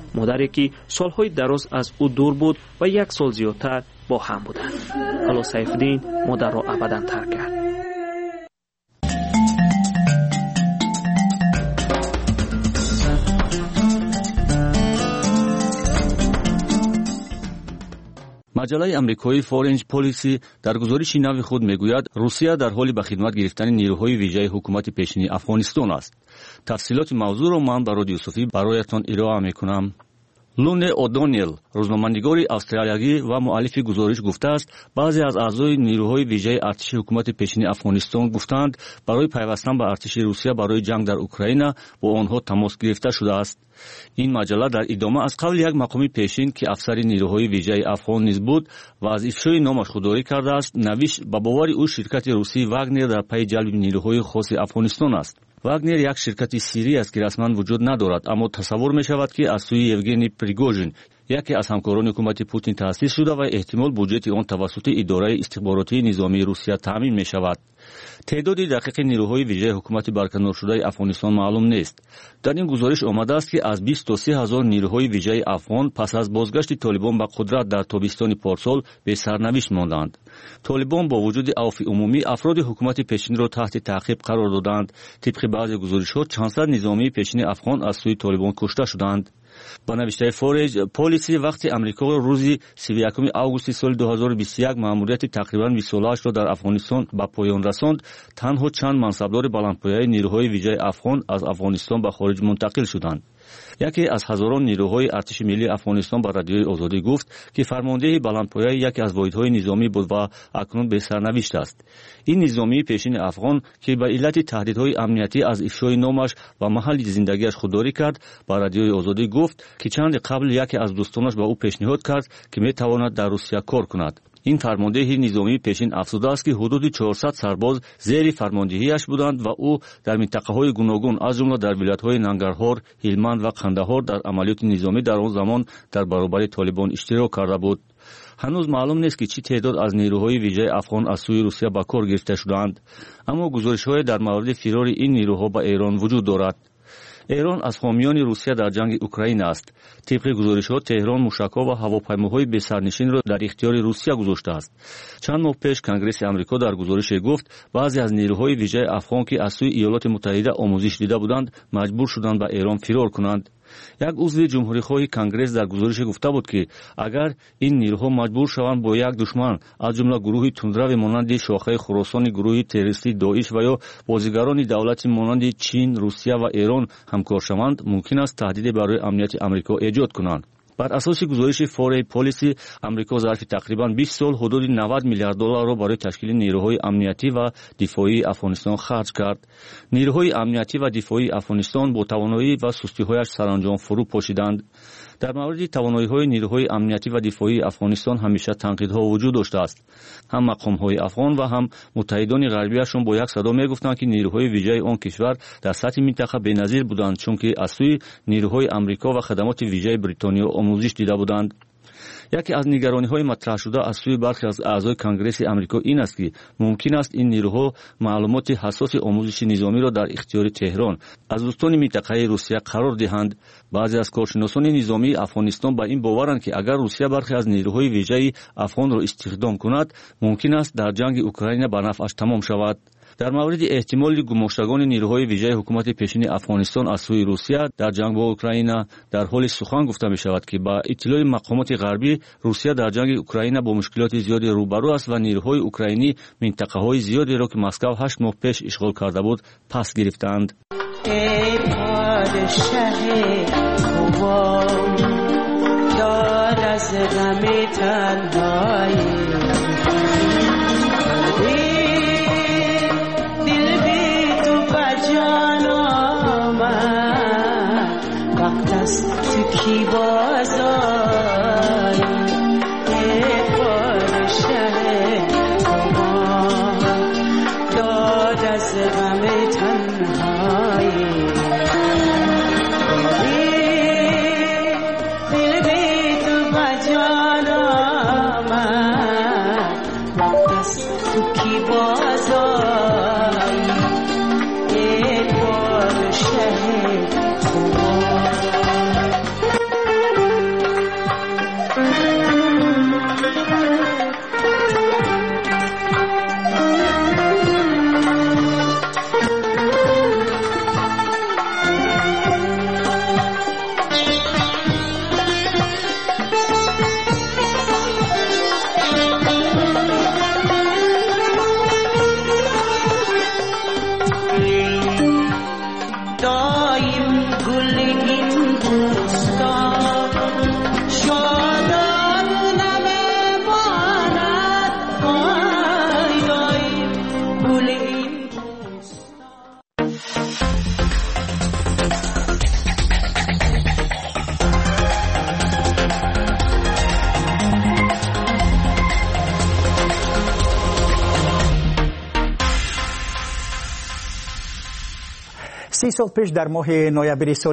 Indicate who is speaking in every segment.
Speaker 1: مادری که سالهای دراز از او دور بود و 1 سال زیادتر با هم بودند. الا سیفالدین مادر را ابدا ترک کرد.
Speaker 2: مجله آمریکایی فورنج پلیسی در گزارش نو خود میگوید روسیه در حال به خدمت گرفتن نیروهای ویژه حکومت پیشین افغانستان است. تفصیلات موضوع را من با رادیو صوفی برایتان ارائه میکنم. لونه اودونیل روزنامه‌نگاری استرالیایی و مؤلف گزارش گفته است بعضی از اعضای نیروهای ویژه ارتش حکومت پیشین افغانستان گفتند برای پیوستن به ارتش روسیه برای جنگ در اوکراین با آنها تماس گرفته شده است. این مجله در ادامه از قول یک مقام پیشین که افسر نیروهای ویژه افغان نیز بود و از افشای نامش خودداری کرده است نوشت به باور او شرکت روسی واگنر در پی جلب نیروهای خاص افغانستان است. واگنر یک شرکت سری است که رسما وجود ندارد، اما تصور می شود که از سوی یوگنی پریگوژین یکی از همکاران حکومت پوتین تأسیس شده و احتمال بودجه آن توسط اداره استخباراتی نظامی روسیه تامین می شود. تعداد دقیق نیروهای ویژه حکومت برکنار شده افغانستان معلوم نیست. در این گزارش آمده است که از 20 تا 30 هزار نیروهای ویژه افغان پس از بازگشت طالبان به قدرت در تابستان پارسال به سرنوشت ماندند. طالبان با وجود عفو عمومی افراد حکومت پیشین را تحت تعقیب قرار دادند. طبق بعضی گزارش‌ها چند صد نظامی پیشین افغان از سوی طالبان کشته شدند. با نوشته فورنج پلیسی وقتی امریکا روز 31 آگوست سال 2021 مأموریت تقریباً 20 ساله‌اش را در افغانستان به پایان رساند، تنها چند منصبدار بلندپایه نیروهای ویژه افغان از افغانستان به خارج منتقل شدند. یکی از هزاران نیروهای ارتش ملی افغانستان به رادیوی آزادی گفت که فرمانده بلندپایه یکی از واحدهای نظامی بود و اکنون به سرنوشت است. این نظامی پیشین افغان که به علت تهدیدهای امنیتی از افشای نامش و محل زندگیش خودداری کرد به رادیوی آزادی گفت که چند قبل یکی از دوستانش به او پیشنهاد کرد که میتواند در روسیه کار کند. این فرمانده نظامی پیشین افزوده است که حدود 400 سرباز زیر فرماندهیش بودند و او در منطقه‌های گوناگون از جمله در ولایت‌های ننگرهار، هلمند و قندهار در عملیات نظامی در آن زمان در برابر طالبان اشتراک کرده بود. هنوز معلوم نیست که چه تعداد از نیروهای ویژه افغان از سوی روسیه به کار گرفته شدند، اما گزارش‌های در مورد فرار این نیروها به ایران وجود دارد. ایران از حامیان روسیه در جنگ اوکراین است. طبق گزارش‌ها تهران موشک‌ها و هواپیماهای بی سرنشین را در اختیار روسیه گذاشته است. چند ماه پیش کنگره آمریکا در گزارش گفت بعضی از نیروهای ویژه افغان که از سوی ایالات متحده آموزش دیده بودند مجبور شدند به ایران فرار کنند. یک عضو جمهوری‌خواه کنگره در گزارش گفته بود که اگر این نیروها مجبور شوند با یک دشمن از جمله گروه تندرو مانند شاخه خراسان گروه تروریستی داعش و یا بازیگران دولتی مانند چین، روسیه و ایران همکار شوند ممکن است تهدید برای امنیت آمریکا ایجاد کنند. بر اساس گزارش فورنج پلیسی امریکا ظرف تقریباً 20 سال حدود 90 میلیارد دلار را برای تشکیل نیروهای امنیتی و دفاعی افغانستان خرج کرد. نیروهای امنیتی و دفاعی افغانستان با توانایی و سستی‌هایش سرانجام فرو پاشیدند. در مورد توانایی‌های نیروهای امنیتی و دفاعی افغانستان همیشه تنقیدها وجود داشته است. هم مقام‌های افغان و هم متحدان غربیشون با یک صدا میگفتند که نیروهای ویژه آن کشور در سطح منطقه بی‌نظیر بودند چون که از سوی نیروهای آمریکا و خدمات ویژه بریتانیا آموزش دیده بودند. یکی از نگرانی‌های مطرح شده از سوی برخی از اعضای کنگره آمریکا این است که ممکن است این نیروها معلومات حساس آموزش نظامی را در اختیار تهران از دوستان منطقه روسیه قرار دهند. بعضی از کارشناسان نظامی افغانستان با این باورند که اگر روسیه برخی از نیروهای ویژه افغان را استخدام کند ممکن است در جنگ اوکراین به نفعش تمام شود. در مورد احتمال گماشتگان نیروهای ویژه حکومت پیشین افغانستان از سوی روسیه در جنگ با اوکراین در حال سخن گفته می شود که با اطلاع مقامات غربی روسیه در جنگ اوکراین با مشکلات زیادی روبرو است و نیروهای اوکراینی منطقه‌های زیادی را که مسکو 8 ماه پیش اشغال کرده بود پس گرفتند. ای پادشاه خوبان داد از غم تنهایی کی بازای پادشه داد از غم تنهایی دل بی تو بجان آمد وقت تو کی بازای پادشه
Speaker 3: 30 سال پیش در ماه نوامبر سال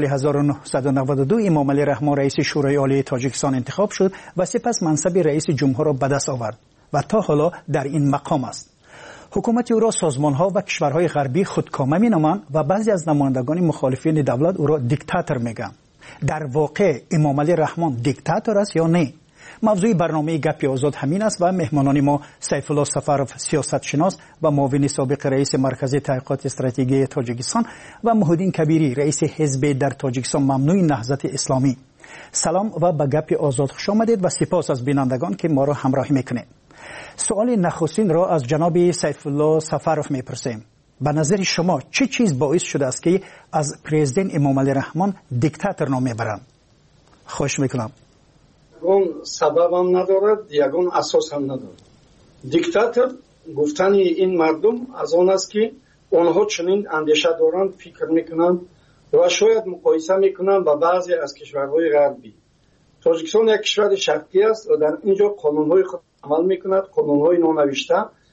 Speaker 3: 1992 امامعلی رحمان رئیس شورای عالی تاجیکستان انتخاب شد و سپس منصب رئیس جمهور را به دست آورد و تا حالا در این مقام است. حکومت او را سازمان‌ها و کشورهای غربی خودکامه می‌نامند و بعضی از نمایندگان مخالفین دولت او را دیکتاتور می‌گویند. در واقع امامعلی رحمان دیکتاتور است یا نه؟ موضوع برنامه گپ آزاد همین است و مهمانان ما سیف الله سفرов سیاستشناس و معاون سابق رئیس مرکز تحقیقات استراتژی تاجیکستان و محمدین کبیری رئیس حزب در تاجیکستان ممنوع نهضت اسلامی. سلام و به گپ آزاد خوش آمدید و سپاس از بینندگان که ما را همراهی میکنید. سوال نخستین را از جناب سیف الله سفرов میپرسیم. به نظر شما چه چیز باعث شده است که از پرزیدنت امامعلی رحمان دیکتاتور نام میبرند؟ خوش میکنم.
Speaker 4: اون سبب هم ندارد، یگان اساس هم ندارد. دیکتاتور گفتن این مردم از آن است که آنها چنین اندیشه دارند، فکر میکنند و شاید مقایسه میکنند با بعضی از کشورهای غربی. تاجیکستان یک کشور شرقی است و در اینجا قانونهای خود عمل میکند، قانونهای نونوشته.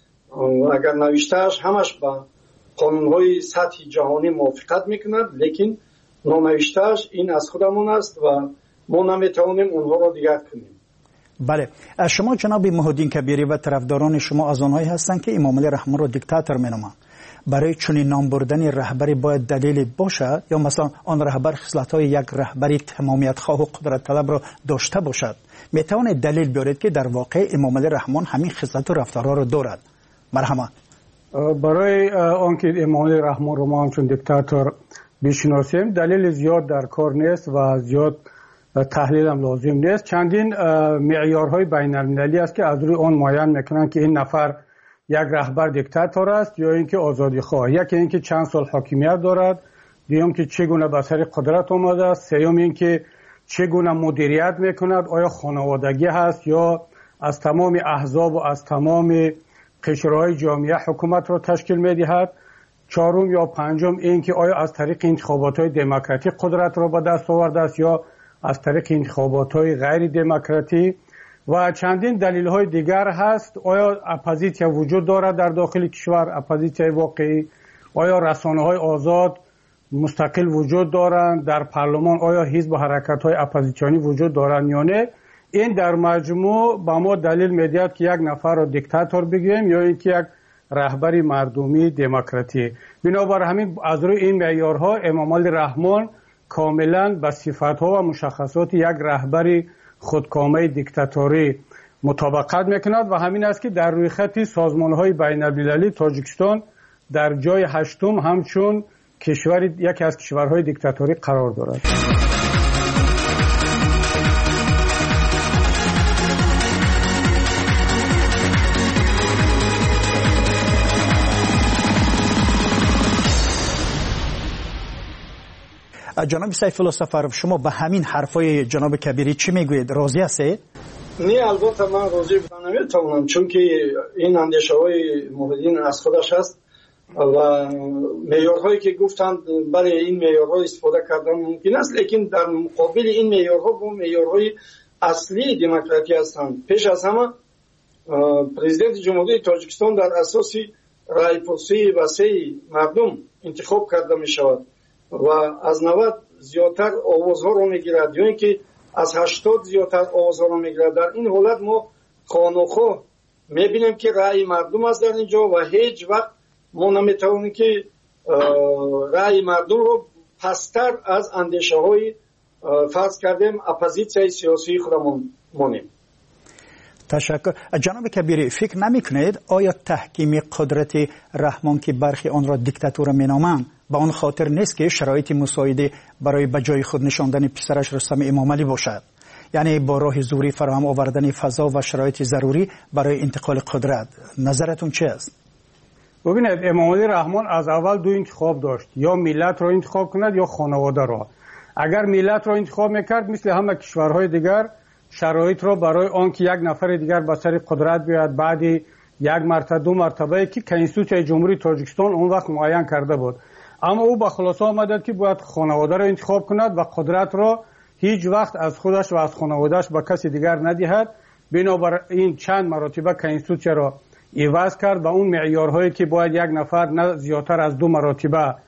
Speaker 4: اگر نوشتهش همش با قانونهای سطح جهانی موافقت میکند، لیکن نونوشتهش این از خودمون است و ما نمیتوانیم اونها را دیگر کنیم.
Speaker 3: بله، شما جناب محمدین کبیری و طرفداران شما از آنهایی هستند که امامعلی رحمان را دیکتاتور مینامند. برای چنین نام بردن رهبری باید دلیلی باشد یا مثلا آن رهبر خصلت‌های یک رهبری تمامیت خواه و قدرت طلب را داشته باشد؟ میتوانید دلیل بیارید که در واقع امامعلی رحمان همین خصلت و رفتارها را دارد؟ مرحبا.
Speaker 5: برای آنکه امامعلی رحمان رو ما همچون دیکتاتور بشناسیم دلیل زیاد در کار نیست و زیاد تحلیل هم لازم نیست. چندین معیارهای بین المللی است که از روی آن معین میکنند که این نفر یک رهبر دیکتاتور است یا اینکه آزادی خواه. یکی اینکه چند سال حاکمیت دارد، دوم که چگونه به سر قدرت آمده است، سوم اینکه چگونه مدیریت میکند، آیا خانوادگی هست یا از تمام احزاب و از تمام قشرهای جامعه حکومت را تشکیل میدهد، چهارم یا پنجم اینکه آیا از طریق انتخابات‌های دموکراتیک قدرت را به دست آورده است یا از طریق انتخابات‌های غیر دموکراتیک و چندین دلیل‌های دیگر هست. آیا اپوزیسیون وجود دارد در داخل کشور، اپوزیسیون واقعی؟ آیا رسانه‌های آزاد مستقل وجود دارند در پارلمان؟ آیا حزب و حرکت‌های اپوزیسیونی وجود دارند یا نه؟ این در مجموع با ما دلیل می‌دهد که یک نفر را دیکتاتور بگیم یا اینکه یک رهبری مردمی دموکراتی. بنابر همین از روی این معیارها امامعلی رحمان کاملا به صفات‌ها و مشخصات یک رهبری خودکامه دیکتاتوری مطابقت میکند و همین است که در روی خط سازمان‌های بین‌المللی تاجیکستان در جای 8م همچون یکی از کشورهای دیکتاتوری قرار دارد.
Speaker 3: جناب سیف الله سفرov شما به همین حرفای جناب کبیری چی میگوید؟ راضی هستید؟
Speaker 4: نه، البته من راضی بودن نمیتونم، چون که این اندیشه های محمدین از خودش هست و معیارهایی که گفتند برای این معیارها استفاده کردن ممکن است، لیکن در مقابل این معیارها با معیارهای اصلی دموکراسی هستند. پیش از همه پرزیدنت جمهوری تاجیکستان در اساس رای پرسی وسیع مردم انتخاب کرده می شود و از 90 زیادتر آوازها رو میگیرد یا اینکه از 80 زیادتر آوازها رو میگیرد. در این حالت ما خانوخواه میبینیم که رأی مردم است در اینجا و هیچ وقت ما نمیتوانیم که رأی مردم رو پستر از اندیشه های فرض کردیم اپوزیسیون سیاسی خودمون مانیم.
Speaker 3: تشکر. جناب کبیری فکر نمیکنید آیا تحکیم قدرت رحمان که برخی آن را دیکتاتور مینامند با آن خاطر نیست که شرایط مساعده برای به جای خود نشاندن پسرش رستم امامعلی باشد؟ یعنی با راه زوری فراهم آوردن فضا و شرایط ضروری برای انتقال قدرت. نظرتون چه است؟
Speaker 5: ببینید امامعلی رحمان از اول دو انتخاب داشت، یا ملت را انتخاب کند یا خانواده را. اگر ملت را انتخاب میکرد مثل همه کشورهای دیگر شرایط را برای آنکه یک نفر دیگر به سر قدرت بیاید بعد یک مرتبه دو مرتبه که کنستیتوسیون جمهوری تاجیکستان اون وقت معین کرده بود، اما او به خلاصه آمد که باید خانواده را انتخاب کند و قدرت را هیچ وقت از خودش و از خانوادهش به کسی دیگر ندهد. بنابراین چند مرتبه کنستیتوسیون را عوض کرد و اون معیارهایی که باید یک نفر نه زیادتر از 2 مرتبه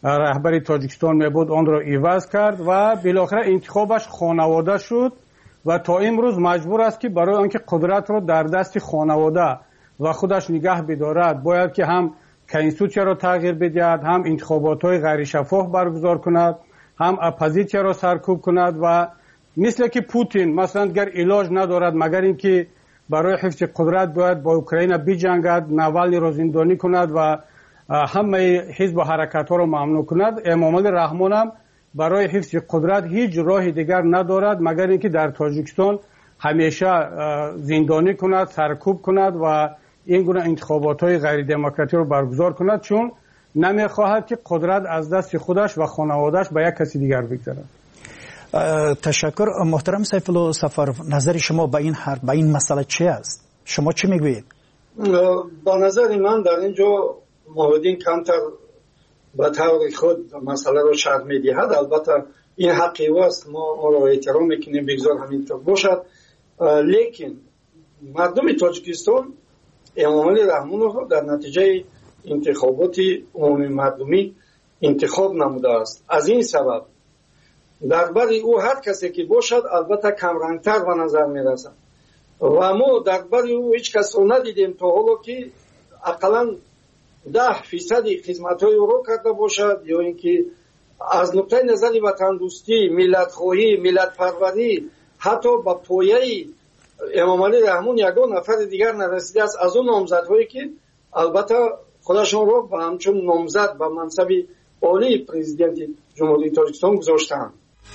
Speaker 5: رهبری تاجیکستان میبود آن را عوض کرد و بالاخره انتخابش خانواده شد و تا امروز مجبور است که برای آنکه قدرت را در دست خانواده و خودش نگه بدارد باید که هم کنستیتوسیا را تغییر بدهد، هم انتخابات‌های غیر شفاف برگزار کند، هم اپوزیسیا را سرکوب کند و مثل که پوتین مثلا گر علاج ندارد مگر اینکه برای حفظ قدرت باید با اوکراین بجنگد، ناوالنی را زندانی کند و همه حزب و حرکت‌ها را ممنوع کند. امامعلی رحمان هم برای حفظ قدرت هیچ راه دیگر ندارد مگر اینکه در تاجیکستان همیشه زندانی کند، سرکوب کند و این گونه انتخابات‌های غیر دموکراتیک رو برگزار کند، چون نمی‌خواهد که قدرت از دست خودش و خانواده‌اش به یک کسی دیگر بگذرد.
Speaker 3: تشکر. محترم سیف الله سفرов، نظر شما به این حرف، به این مسئله چی است؟ شما چی میگویید؟
Speaker 4: با نظر من در اینجا موردین کمتر به طور خود مسئله رو شرح می‌دهد. البته این حقی است، ما را احترام میکنیم بگذار همینطور باشد، لیکن مردم تاجیکستان امامعلی رحمان رو در نتیجه انتخابات عمومی مردمی انتخاب نموده است. از این سبب در برای او هر کسی که باشد البته کمرنگتر به نظر میرسد و ما در برای او هیچ کس رو ندیدیم تا حالا که اقلا 10% خدمت‌های او رو کرده باشد یا اینکه از نقطه نظر وطن دوستی، ملت خواهی، ملت پروری حتی با پایه امامعلی رحمان یگان نفر دیگر نرسیده است از اون نامزدهایی که البته خودشون رو به همچون نامزد به منصب عالی پرزیدنت جمهوری تاجیکستان گذاشتند.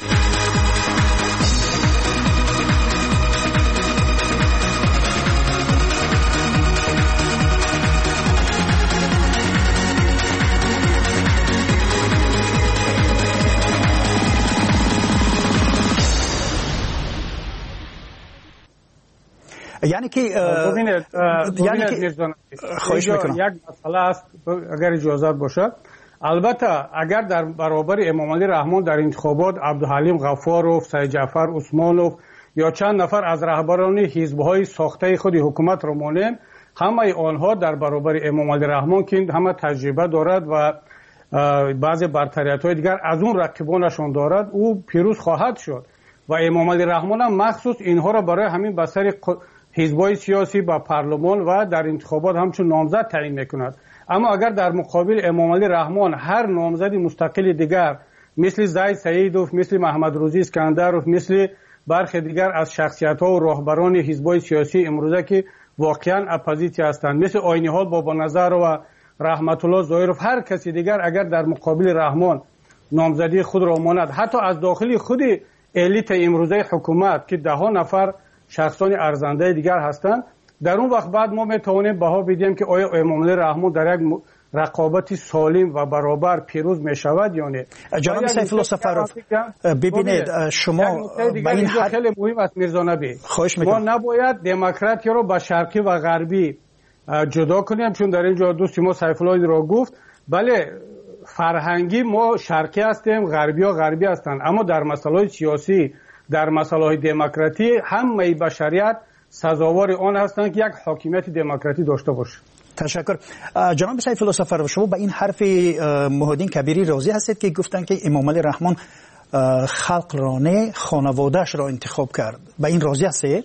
Speaker 3: یعنی که خواهش میکنم
Speaker 5: یک مسئله است اگر اجازه باشد. البته اگر در برابر امامعلی رحمان در انتخابات عبدالحلیم غفاروف، سید جعفر عثمانوف یا چند نفر از رهبران حزب‌های ساخته خود حکومت را مانیم، همه آنها در برابر امامعلی رحمان که همه تجربه دارد و بعضی برتریت‌های دیگر از اون رقیبانشان دارد، او پیروز خواهد شد و امامعلی رحمان هم مخصوص اینها را برای همین بسر حزب‌های سیاسی با پارلمان و در انتخابات همچون نامزد تعیین می‌کند. اما اگر در مقابل امامعلی رحمان هر نامزد مستقل دیگر مثل زید سعیدوف، مثل محمد روزی اسکندروف، مثل برخی دیگر از شخصیت‌ها و راهبران حزب‌های سیاسی امروزه که واقعاً اپوزیسیا هستند، مثل آینی‌حال بابا نظر و رحمت الله ظاهرов، هر کسی دیگر اگر در مقابل رحمان نامزدی خود را ماند، حتی از داخل خود الیت امروزه حکومت که 10 نفر شخصان ارزنده دیگر هستند، در اون وقت بعد ما میتوانیم بها بدیم که آیا امامعلی رحمان در یک رقابت سالم و برابر پیروز میشود یا نه.
Speaker 3: جناب سیف الله سفرov، ببینید شما به این حد
Speaker 5: خیلی مهم است میرزا نبی،
Speaker 3: ما
Speaker 5: نباید دموکراتی رو با شرقی و غربی جدا کنیم، چون در اینجا دوست ما سیف الله را گفت بله فرهنگی ما شرقی هستیم، غربی ها غربی هستند، اما در مسائل سیاسی، در مسائل دموکراتی همه بشریت سزاوار آن هستند که یک حاکمیت دموکراتی داشته باشه.
Speaker 3: تشکر. جناب سیف الله سفرov، شما به این حرف محمدین کبیری راضی هستید که گفتن که امامعلی رحمان خلق رانه خانوادهش را انتخاب کرد؟ به این راضی هستید؟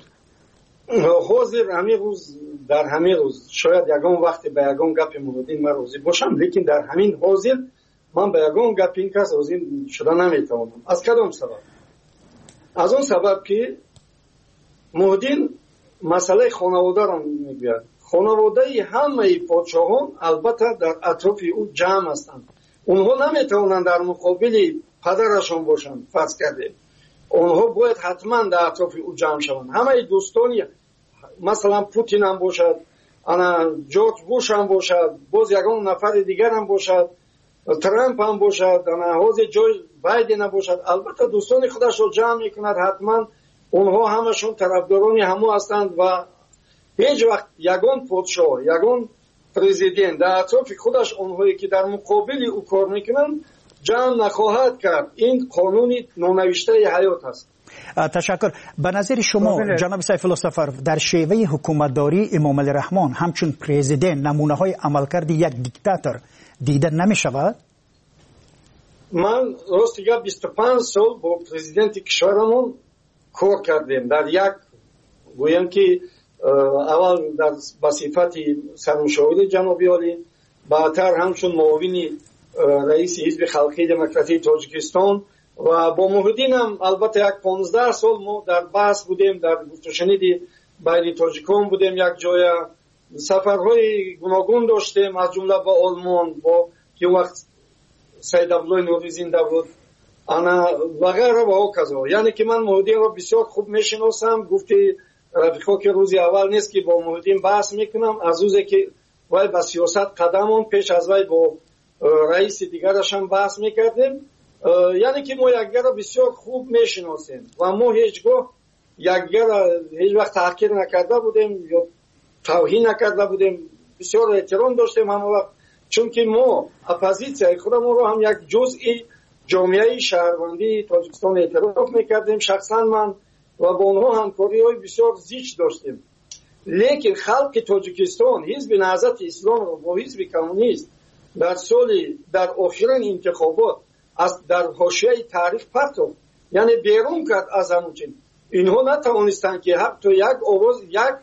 Speaker 4: حاضر همین روز در همین روز شاید یگان وقتی به یگان گپ محمدین من راضی باشم، لیکن در همین حاضر من به یگان گپ این کس راضی شدن نمیتوانم. از کدام سبب؟ از اون سبب که محمدین مسئله خانواده را میگوید. خانواده همه پادشاهان البته در اطراف او جمع هستند. اونها نمیتوانند در مقابل پدرشان باشند. فرض کرده اونها باید حتما در اطراف او جمع شوند. همه دوستانی مثلا پوتین هم باشد، انا جورج بوش هم باشد، باز یگان نفر دیگر هم باشد، ترامپ هم باشد، انا حاضر جو بایدن هم باشد، البته دوستان خودش رو جمع میکند. حتما اونها همشون طرفدارانی همو هستند و هیچ وقت یگان پادشاه، یگان پرزیدنت در اطراف خودش اونهایی که در مقابل او کار میکنند جمع نخواهد کرد. این قانونی نونوشته حیات است.
Speaker 3: تشکر. به نظر شما جناب سیف الله سفرov در شیوه حکومتداری امامعلی رحمان همچون پرزیدنت نمونه های عملکرد یک دیکتاتور دیده نمی شود؟
Speaker 4: من راستی 25 سال با پرزیدنت کشورمون کار کردیم. در یک گویم که اول در صفت سرمشاور جنابی عالی، بعدتر همچون معاون رئیس حزب خلقی دموکراتی تاجیکستان و با محدین هم البته یک 15 سال ما در بحث بودیم، در گفتگوشنید بین تاجیکان بودیم. یک جای سفرهای گوناگون داشتیم، از جمله با آلمان، با که وقت سید عبدالله نوری زنده بود، انا و غیره و هکذا. یعنی که من محدین را بسیار خوب میشناسم. گفتی رفیقا که روزی اول نیست که با محدین بحث میکنم، از روزی که وای با سیاست قدمون پیش از وای با رئیس دیگرش هم بحث میکردیم. یعنی که ما یکدیگر را بسیار خوب میشناسیم و ما هیچگاه یکدیگر را هیچ وقت تحقیر نکرده بودیم یا توهین نکرده بودیم، بسیار احترام داشتیم همه وقت، چون که ما اپوزیسیای خودمون رو هم یک جزئی جامعه شهروندی تاجیکستان اعتراف میکردیم، شخصا من و با اونها همکاری‌های بسیار زیچ داشتیم. لیکن خلق تاجیکستان حزب نهضت اسلام رو با حزب کمونیست در آخرین انتخابات در حاشیه تاریخ پرتاب، یعنی بیرون کرد از همون. اینها نتوانستند که حتی یک آواز یک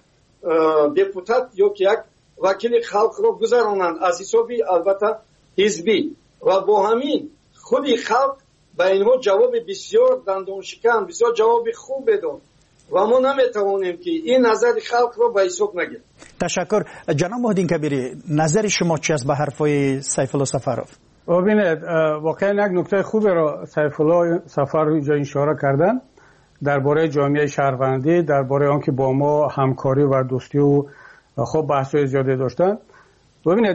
Speaker 4: دپوتات یا که یک وکیل خلق را گذرانند از حسابی البته حزبی، و با همین خودی خلق به اینها جواب بسیار دندان شکن، بسیار جواب خوب داد و ما نمیتوانیم که این نظر خلق را به حساب نگیریم.
Speaker 3: تشکر. جناب محدین کبیری، نظر شما چی است به حرفای سیف الله سفرов؟
Speaker 5: ببینید، واقعا یک نکته خوبی را سیف الله سفرov اینجا اشاره کردن درباره جامعه شهروندی، درباره آنکه با ما همکاری و دوستی و خب بحث‌های زیادی داشتن. ببینید،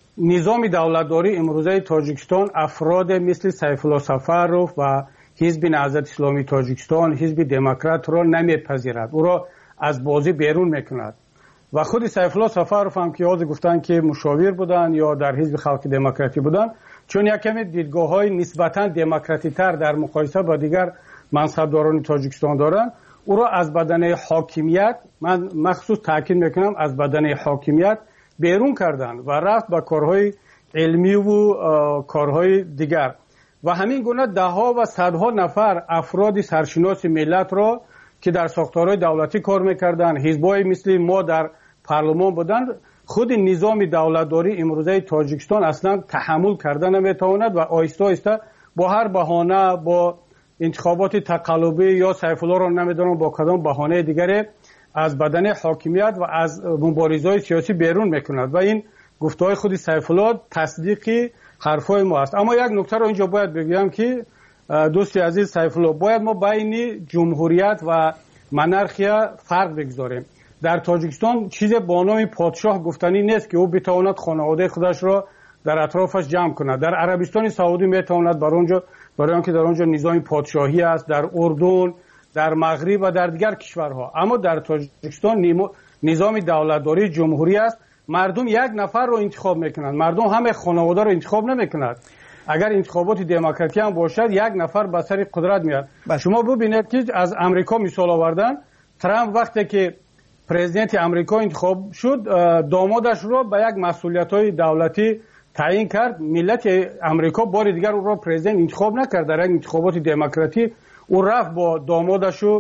Speaker 5: نظام دولتداری امروزه تاجیکستان افراد مثل سیف الله سفرov و حزب نهضت اسلامی تاجیکستان، حزب دموکرات را نمیپذیرد، او را از بازی بیرون میکند. و خود سیف الله سفرov هم که یاد گفتن که مشاور بودن یا در حزب خلق دموکراتی بودن، چون یک کمی دیدگاه‌های نسبتاً دموکراتی تر در مقایسه با دیگر منصبداران تاجیکستان دارند، او را از بدنه حاکمیت، من مخصوص تاکید میکنم از بدنه حاکمیت بیرون کردن و رفت به کارهای علمی و کارهای دیگر. و همین گونه ده ها و صدها نفر افراد سرشناس ملت را که در ساختارهای دولتی کار میکردن، حزبای مثل ما در پارلمان بودن، خود نظام دولتداری امروزه تاجیکستان اصلا تحمل کردن نمیتواند و آهسته آهسته با هر بهانه، با انتخابات تقلبی یا سیف الله را نمیدونم با کدام بهانه دیگری از بدن حاکمیت و از مبارزه‌های سیاسی بیرون میکند و این گفته‌های خود سیف الله تصدیقی حرفای ما است. اما یک نکته رو اینجا باید بگم که دوستی عزیز سیف الله، باید ما بین جمهوریت و منارخیا فرق بگذاریم. در تاجیکستان چیز با نام پادشاه گفتنی نیست که او بتواند خانواده خودش را در اطرافش جمع کند. در عربستان سعودی میتواند برای آنکه در آنجا نظام پادشاهی است، در اردن، در مغرب و در دیگر کشورها. اما در تاجیکستان نظام دولتداری جمهوری است. مردم یک نفر رو انتخاب میکنند، مردم همه خانواده رو انتخاب نمیکنند. اگر انتخابات دموکراتی هم باشد یک نفر به سر قدرت میاد. شما ببینید که از امریکا مثال آوردن، ترامپ وقتی که پرزیدنت امریکا انتخاب شد، دامادش رو به یک مسئولیت‌های دولتی تعیین کرد. ملت امریکا بار دیگر او را پرزیدنت انتخاب نکرد. در انتخابات دموکراتی او رفت با دامادش و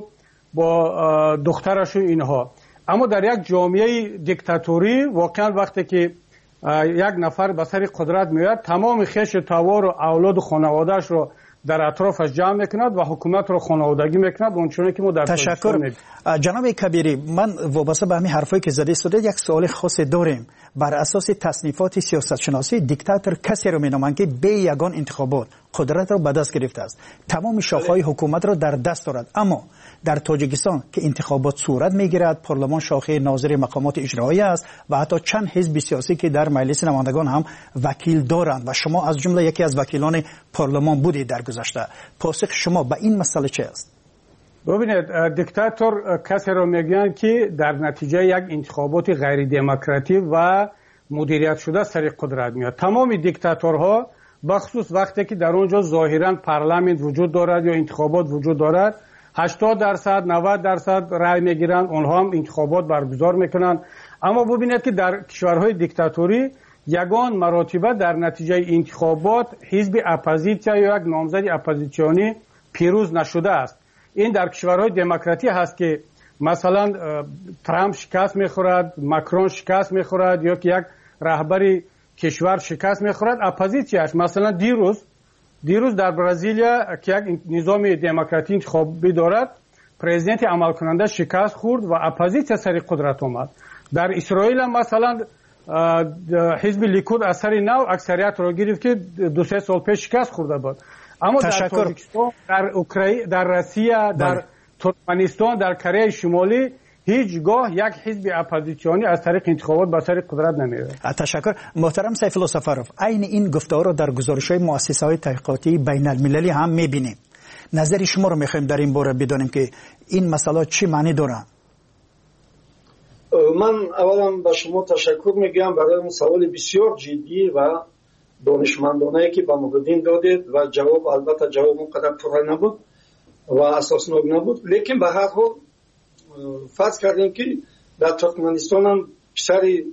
Speaker 5: با دخترش و اینها. اما در یک جامعه دیکتاتوری واقعا وقتی که یک نفر به سر قدرت میاد، تمام خش توار و اولاد و خانواده‌اش رو در اطرافش جمع میکند و حکومت رو خانوادگی میکند، اونچنانی که ما در
Speaker 3: تشکر. جناب کبیری، من وابسته به همین حرفایی که زده شده یک سوال خاص داریم. بر اساس تصنیفات سیاست شناسی، دیکتاتور کسی رو مینامند که به یگان انتخابات قدرت را به دست گرفته است، تمام شاخه‌های حکومت را در دست دارد. اما در تاجیکستان که انتخابات صورت میگیرد، پارلمان شاخه ناظر مقامات اجرایی است و حتی چند حزب سیاسی که در مجلس نمایندگان هم وکیل دارند و شما از جمله یکی از وکیلان پارلمان بودید در گذشته. پاسخ شما به این مسئله چه است؟
Speaker 5: ببینید، دیکتاتور کسی را میگن که در نتیجه یک انتخابات غیر دموکراتی و مدیریت شده سر قدرت میاد. تمام دیکتاتورها بخصوص وقتی که در اونجا ظاهرا پارلمان وجود دارد یا انتخابات وجود دارد، 80% 90% رای میگیرن، اونها هم انتخابات برگزار میکنن. اما ببینید که در کشورهای دیکتاتوری یگان مراتبه در نتیجه انتخابات حزب اپوزیسیا یا یک نامزد اپوزیسیونی پیروز نشده است. این در کشورهای دموکراتی هست که مثلا ترامپ شکست میخورد، ماکرون شکست میخورد یا که یک رهبری کشور شکست میخورد، اپوزیسیاش مثلا دیروز در برزیلیا که یک نظام دموکراتی انتخابی دارد، پرزیدنت عمل کننده شکست خورد و اپوزیسیا سر قدرت آمد. در اسرائیل هم مثلا حزب لیکود اثر نو اکثریت را گرفت که 2-3 سال پیش شکست خورده بود. اما در تاجیکستان، در اوکراین، در روسیه، در ترکمنستان، در کره شمالی هیچگاه یک حزب اپوزیسیونی از طریق انتخابات به سر قدرت نمیره.
Speaker 3: تشکر. محترم سیف الله سفروف، عین این گفتار را در گزارش‌های مؤسسه‌های تحقیقاتی بین المللی هم می‌بینیم. نظر شما رو می‌خوایم در این باره بدانیم که این مسئله چی معنی دارن.
Speaker 4: من اولا به شما تشکر میگم برای اون سوال بسیار جدی و دانشمندانه که به محدودین دادید و جواب البته جواب اونقدر پره نبود و اساسناک نبود، لیکن به هر حال فرض کردیم که در ترکمنستان هم پسری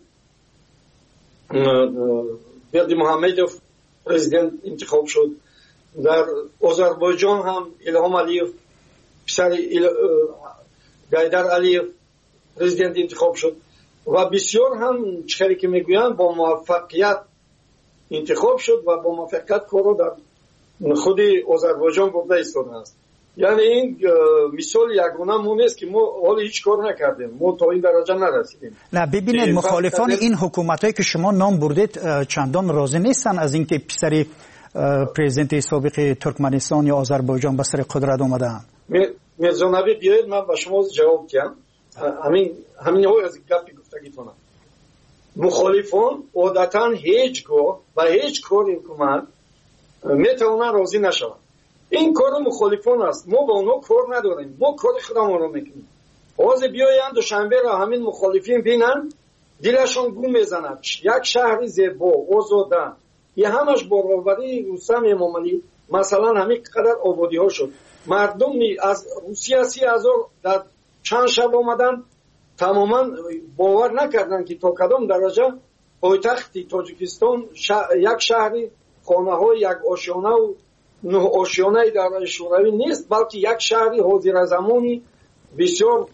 Speaker 4: برد محمدوف پرزیدنت انتخاب شد، در آذربایجان هم الهام علیف پسر گایدر علیف پرزیدنت انتخاب شد و بسیار هم چیزی که میگویند با موفقیت انتخاب شد و با موفقیت کارو در خود آذربایجان برده ایستاده است. یعنی این مثال یگانه مون است که ما حالا هیچ کار نکردیم، ما تا این درجه نرسیدیم.
Speaker 3: نه ببینید، مخالفان این حکومتایی که شما نام بردید چندان راضی نیستن از اینکه پسر پرزیدنت سابق ترکمنستان یا آذربایجان به سر قدرت اومدن.
Speaker 4: میرزا نوید بیاید من به شما جواب بدم. همین های از گپی گفتگیتون. مخالفان عادتا هیچگاه و هیچ کار حکومت میتونن راضی نشوند. این کار مخالفان است، ما با اونها کار نداریم، ما کار خودمون رو میکنیم. آز بیایند دوشنبه را همین مخالفین بینن دلشون گم میزند. یک شهر زیبا آزاده، یه همش برابری رستم امام علی مثلا همین قدر آبادی ها شد، مردم از روسیه 30,000 در چند شب آمدن، تماما باور نکردن که تا کدام درجه پایتخت تاجیکستان یک شهری خانه های یک آشیانه و 9 آشیانه در شوروی نیست، بلکه یک شهری حاضر زمانی بسیار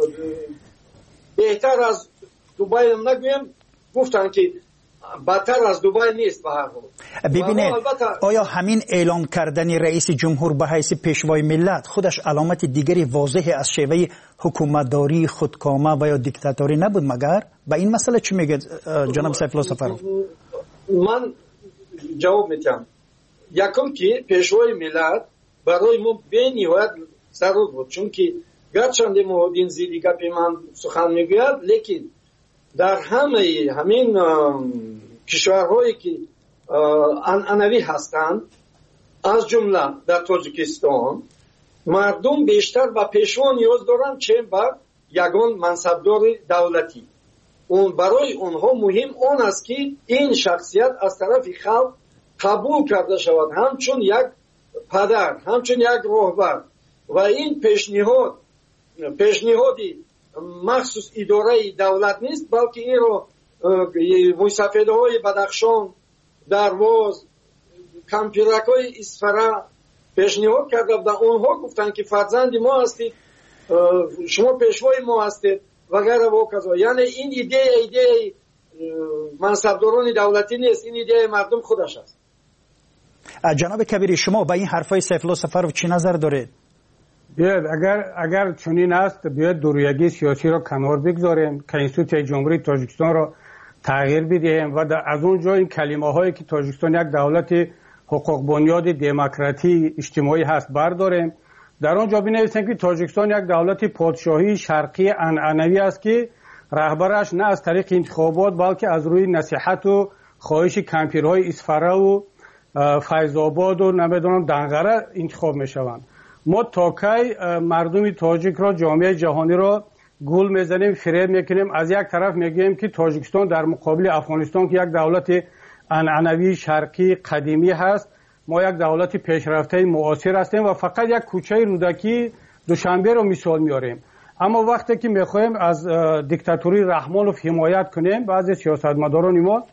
Speaker 4: بهتر از دوبای هم نگویم، گفتن که بدتر از دوبای نیست. به هر حال
Speaker 3: ببینید، آیا همین اعلام کردن رئیس جمهور به حیث پیشوای ملت خودش علامت دیگری واضح از شیوه حکومتداری خودکامه و یا دیکتاتوری نبود مگر؟ به این مسئله چی میگه جناب سیف الله سفروف؟
Speaker 4: من جواب میدم. یکم که پیشوای ملت برای ما به نهایت ضرور بود، چون که گرچند محدودین زیدی گپی من سخن میگوید، لیکن در همین کشورهایی که عنعنوی هستند از جمله در تاجیکستان مردم بیشتر به پیشوا نیاز دارند چه بر یگان منصبدار دولتی. اون برای اونها مهم اون است که این شخصیت از طرف خلق قبول کرده شود همچون یک پدر، همچون یک راهبر، و این پیشنهادی مخصوص اداره دولت نیست، بلکه این رو موسفیده های بدخشان، درواز، کمپیرک های اصفهان پیشنهاد کرده و اونها گفتن که فرزند ما هستید، شما پیشوای ما هستید وغیره و کذا. یعنی این ایده منصبداران دولتی نیست، این ایده مردم خودش است.
Speaker 3: جناب کبیری، شما با این حرفای سیف الله سفروف چی نظر دارید؟
Speaker 5: بیاید اگر چنین است بیاید دورویگی سیاسی را کنار بگذاریم، کنستیتوسیون جمهوری تاجیکستان را تغییر بدهیم و از اونجا این کلمه هایی که تاجیکستان یک دولت حقوق بنیاد دموکراتی اجتماعی هست برداریم، در آنجا بنویسیم که تاجیکستان یک دولت پادشاهی شرقی عنعنوی است که رهبرش نه از طریق انتخابات بلکه از روی نصیحت و خواهش کمپیرهای اصفهان و فیض آباد و نمیدونم دنقره انتخاب میشوند. ما تا کی مردم تاجیک را، جامعه جهانی را گول میزنیم، فریب میکنیم؟ از یک طرف میگیم که تاجیکستان در مقابل افغانستان که یک دولت عنعنوی شرقی قدیمی هست، ما یک دولت پیشرفته معاصر هستیم و فقط یک کوچه رودکی دوشنبه رو مثال میاریم. اما وقتی که میخوایم از دیکتاتوری رحمانوف حمایت کنیم، بعضی سیاستمداران ما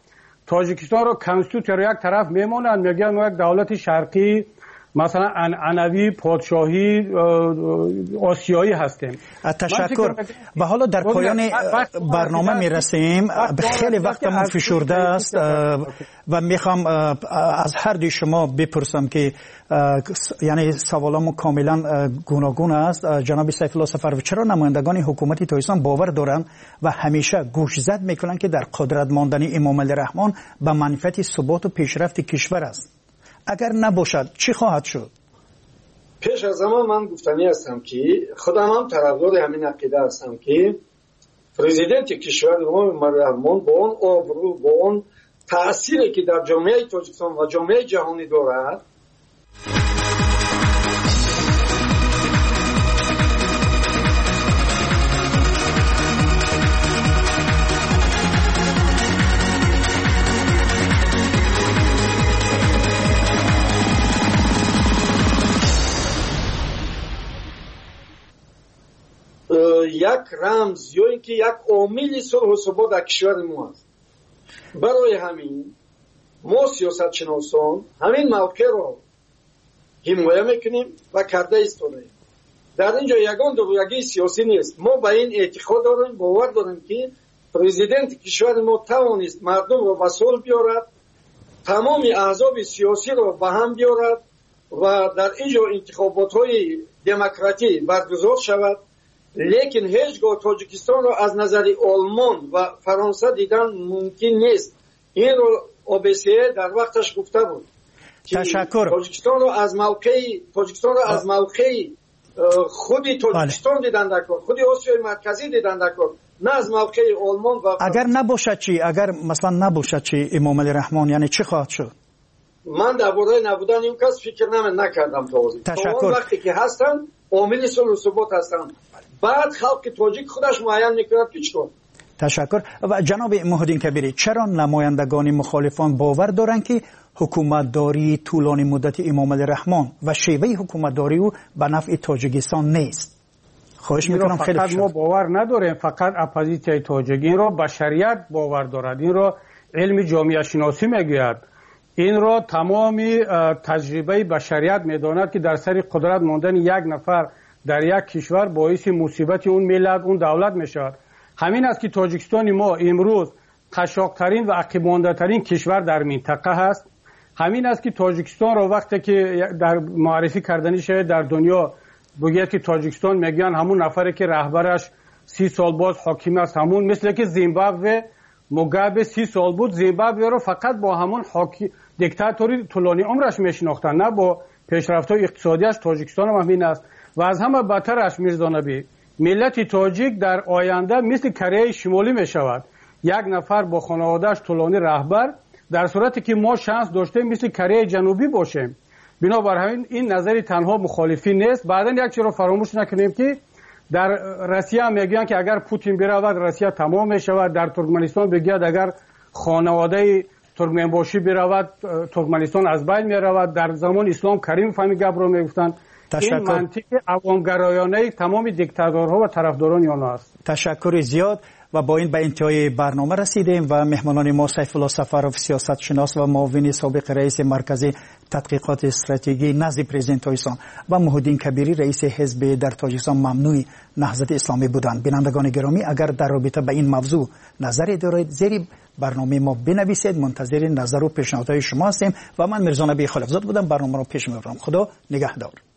Speaker 5: تاجیکستان رو کنستیتوسیون رو یک طرف میمونن، میگن ما یک دولت شرقی مثلا عنعنوی پادشاهی آسیایی هستیم.
Speaker 3: تشکر. و حالا در پایان برنامه میرسیم، خیلی وقتمون فشرده است و میخوام از هر دوی شما بپرسم که یعنی سوالامو کاملا گوناگون است. جناب سیف الله صفروی، چرا نمایندگان حکومت تاجیکستان باور دارند و همیشه گوشزد میکنند که در قدرت ماندن امام علی رحمان به منفعت ثبات و پیشرفت کشور است؟ اگر نباشد چی خواهد شد؟
Speaker 4: پیش از همه من گفتنی هستم که خودم هم طرفدار همین عقیده هستم که پرزیدنت کشور امام علی رحمان با اون آبرو، با اون تأثیری که در جامعه تاجیکستان و جامعه جهانی دارد، یک رمز یا اینکه یک عامل صلح و ثبات در کشور ما است. برای همین ما سیاستشناسان همین موقع را حمایت میکنیم و کرده ایستادیم. در اینجا یگان درویگی سیاسی نیست. ما به این اعتقاد داریم، باور داریم که پرزیدنت کشور ما توانست مردم را به صلح بیارد، تمام احزاب سیاسی را به هم بیارد و در اینجا انتخابات های دموکراتی برگزار شود. لیکن هیچگاه تاجیکستان را از نظر آلمان و فرانسه دیدن ممکن نیست. این رو OBSE در وقتش گفته بود.
Speaker 3: تشکر.
Speaker 4: تاجیکستان را از موقع خودی تاجیکستان دیدن در کار، خودی آسیای مرکزی دیدن در کار، نه از موقع آلمان و
Speaker 3: اگر نباشد چی؟ اگر مثلا نباشد چی امام علی رحمان، یعنی چی خواهد شد؟
Speaker 4: من درباره نبودن این کس فکر نکردم تا وقتی که هستن عامل صلح و ثبات هستن. بعد خلق تاجیک خودش معین میکند که چطور.
Speaker 3: تشکر. و جناب محمدین کبیری، چرا نمایندگان مخالفان باور دارند که حکومتداری طولانی مدت امام علی رحمان و شیوه حکومتداری او به نفع تاجیکستان نیست؟ خواهش میکنم خیلی
Speaker 5: فقط ما باور نداریم، فقط اپوزیسیون تاجیک این را به شریعت باور دارد، این را علم جامعه شناسی میگوید، این را تمامی تجربه بشریت میداند که در سر قدرت ماندن یک نفر در یک کشور باعث مصیبت اون ملت، اون دولت میشود. همین است که تاجیکستان ما امروز قشاق‌ترین و عقب مانده‌ترین کشور در منطقه هست. همین است که تاجیکستان را وقتی که در معرفی کردنی شده در دنیا بگید که تاجیکستان میگن همون نفری که رهبرش 30 سال باز حاکم است، همون مثل که زیمبابوه موگابه 30 سال بود، زیمبابوه رو فقط با همون دیکتاتوری طولانی عمرش میشناختن، نه با پیشرفت‌های اقتصادیش. تاجیکستان هم همین است و از همه بدترش میرزا نبی، ملت تاجیک در آینده مثل کره شمالی می شود، یک نفر با خانواده‌اش طولانی رهبر، در صورتی که ما شانس داشتیم مثل کره جنوبی باشیم. بنابراین این نظری تنها مخالفی نیست. بعداً یک چیز رو فراموش نکنیم که در روسیه میگن که اگر پوتین برود روسیه تمام می شود، در ترکمنستان بگید اگر خانواده ترکمنباشی برود ترکمنستان از بین می رود. در زمان اسلام کریم فهمی گپ رو میگفتن. این منطق عوامگرایانه تمام دیکتاتورها و طرفداران آنها است.
Speaker 3: تشکر زیاد. و با این به انتهای برنامه رسیدیم و مهمانان ما سیف الله صفروی سیاستشناس و معاون سابق رئیس مرکز تحقیقات استراتژی نزد پرزیدنت تاجیکستان و محمدین کبیری رئیس حزب در تاجیکستان ممنوع نهضت اسلامی بودند. بینندگان گرامی، اگر در رابطه به این موضوع نظری دارید زیر برنامه ما بنویسید، منتظر نظر و پیشنهادهای شما هستیم و من میرزا نبی خلیفزاد بودم، برنامه رو پیش میبرم. خدا نگهدار.